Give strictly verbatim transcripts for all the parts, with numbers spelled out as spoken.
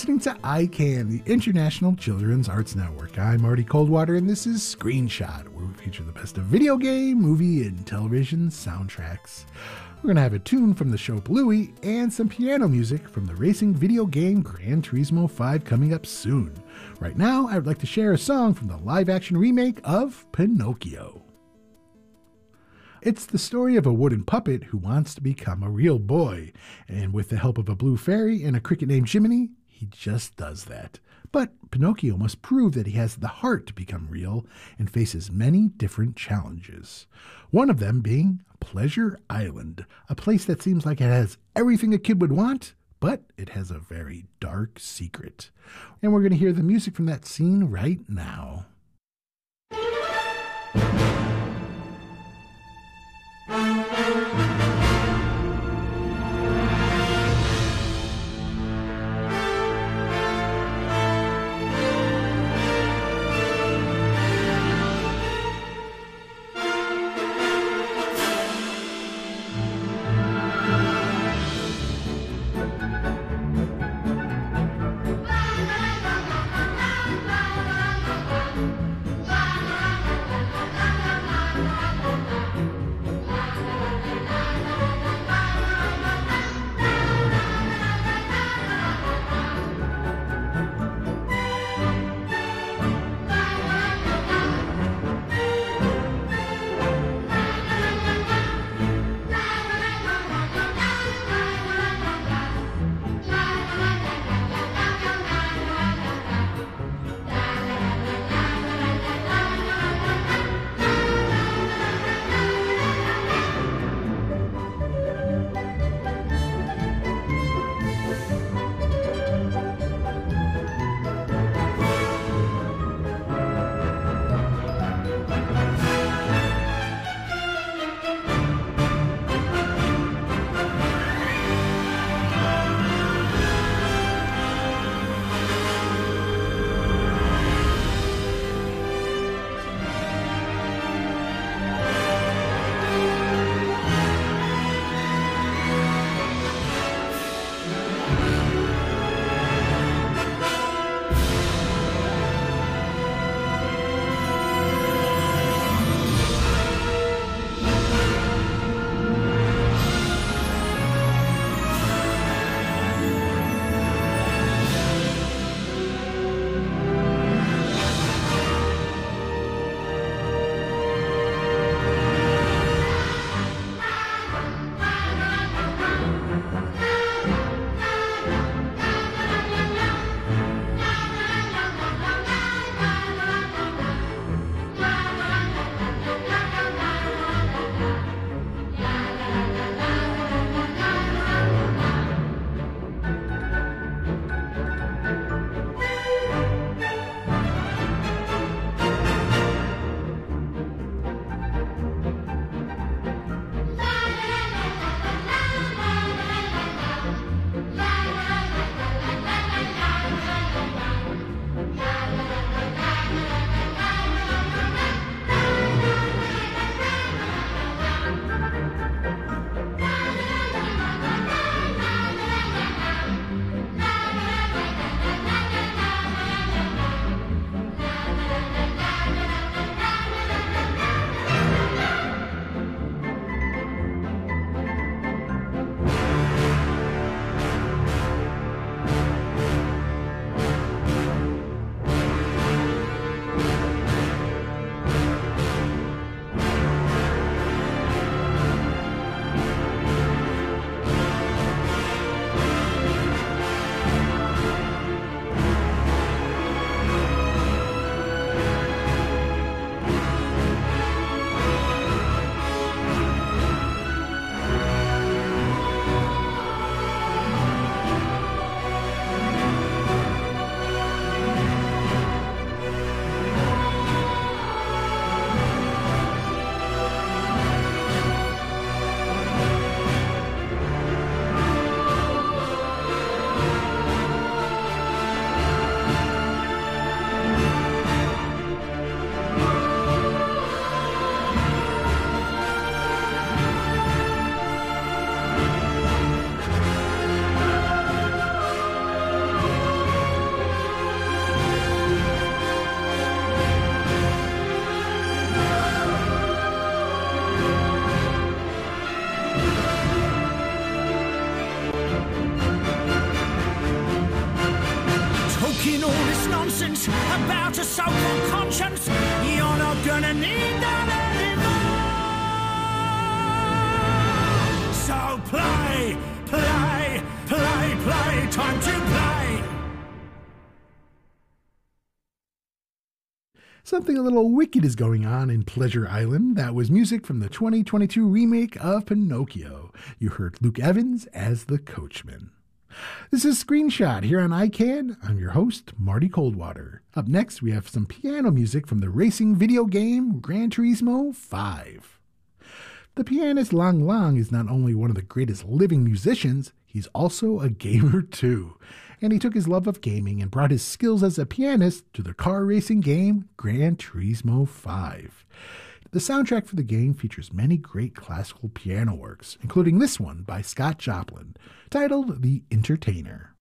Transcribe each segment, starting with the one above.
listening to I CAN, the International Children's Arts Network. I'm Marty Coldwater, and this is Screenshot, where we feature the best of video game, movie, and television soundtracks. We're going to have a tune from the show Bluey and some piano music from the racing video game Gran Turismo five coming up soon. Right now, I would like to share a song from the live-action remake of Pinocchio. It's the story of a wooden puppet who wants to become a real boy, and with the help of a blue fairy and a cricket named Jiminy, he just does that. But Pinocchio must prove that he has the heart to become real and faces many different challenges. One of them being Pleasure Island, a place that seems like it has everything a kid would want, but it has a very dark secret. And we're going to hear the music from that scene right now. gonna need that anymore. So play, play, play, play, time to play. Something a little wicked is going on in Pleasure Island. That was music from the twenty twenty-two remake of Pinocchio. You heard Luke Evans as the coachman. This is Screenshot here on I CAN. I'm your host, Marty Coldwater. Up next, we have some piano music from the racing video game Gran Turismo five. The pianist Lang Lang is not only one of the greatest living musicians, he's also a gamer too. And he took his love of gaming and brought his skills as a pianist to the car racing game Gran Turismo five. The soundtrack for the game features many great classical piano works, including this one by Scott Joplin, titled The Entertainer.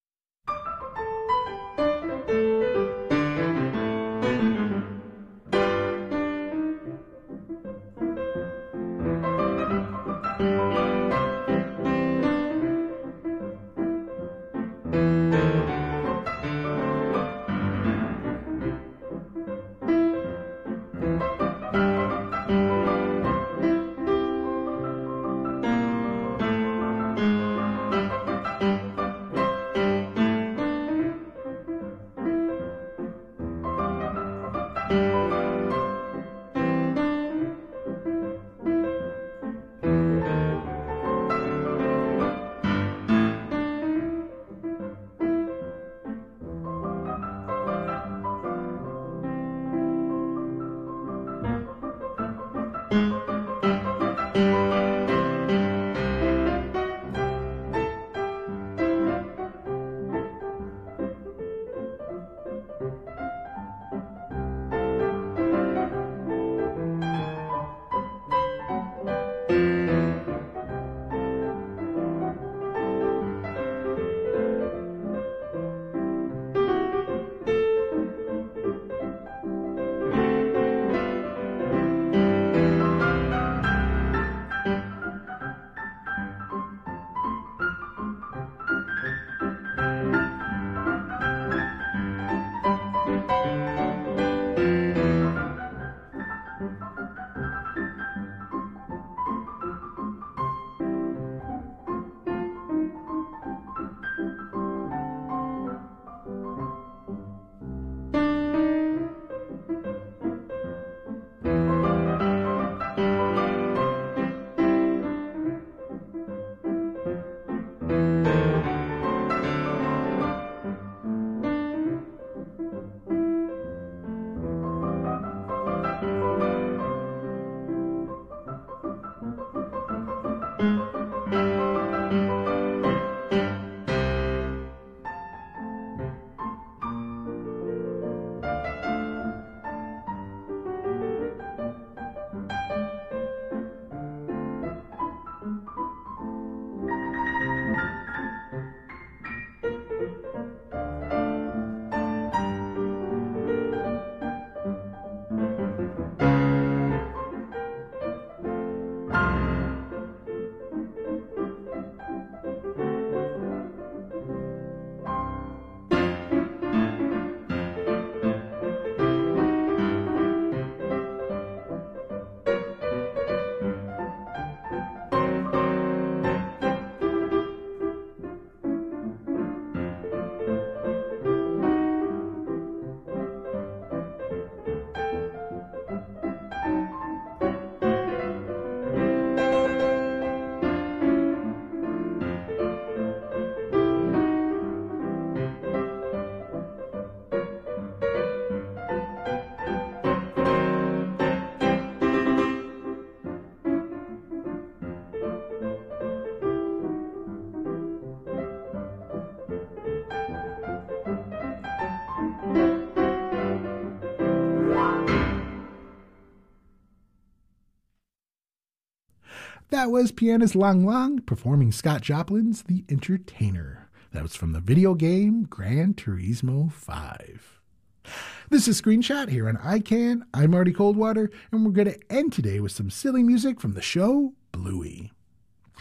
That was pianist Lang Lang performing Scott Joplin's The Entertainer. That was from the video game Gran Turismo five. This is Screenshot here on I CAN. I'm Marty Coldwater, and we're going to end today with some silly music from the show Bluey.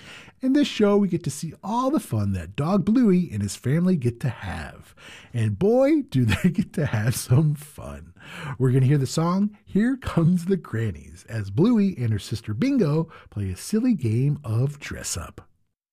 In this show, we get to see all the fun that Dog Bluey and his family get to have. And boy, do they get to have some fun. We're going to hear the song, Here Comes the Grannies, as Bluey and her sister Bingo play a silly game of dress up.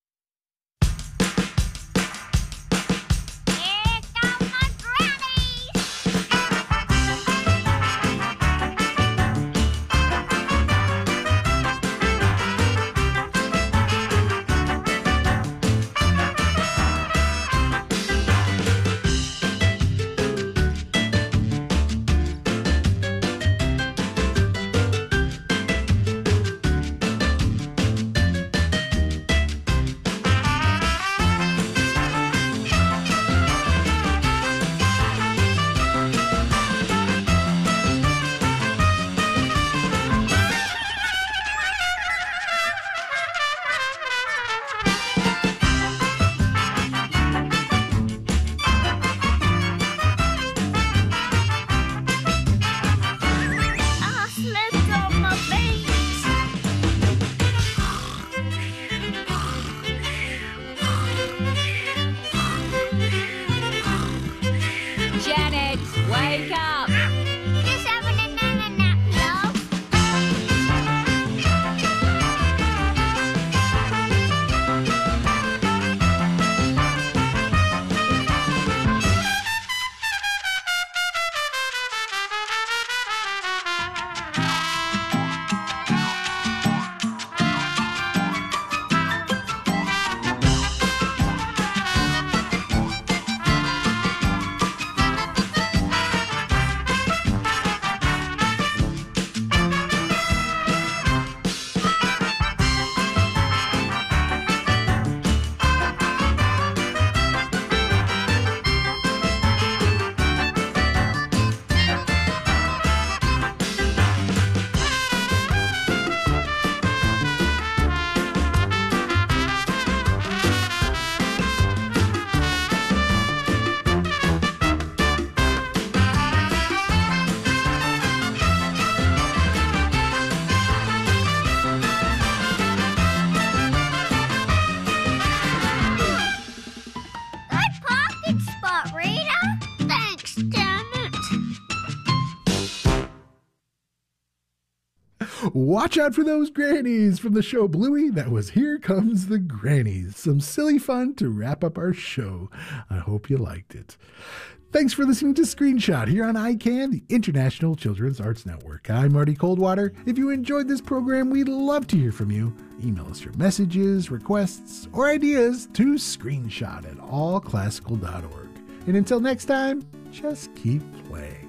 Wake up! Just having a nana nap, love. Watch out for those grannies from the show Bluey. That was Here Comes the Grannies. Some silly fun to wrap up our show. I hope you liked it. Thanks for listening to Screenshot here on I CAN, the International Children's Arts Network. I'm Marty Coldwater. If you enjoyed this program, we'd love to hear from you. Email us your messages, requests, or ideas to screenshot at all classical dot org. And until next time, just keep playing.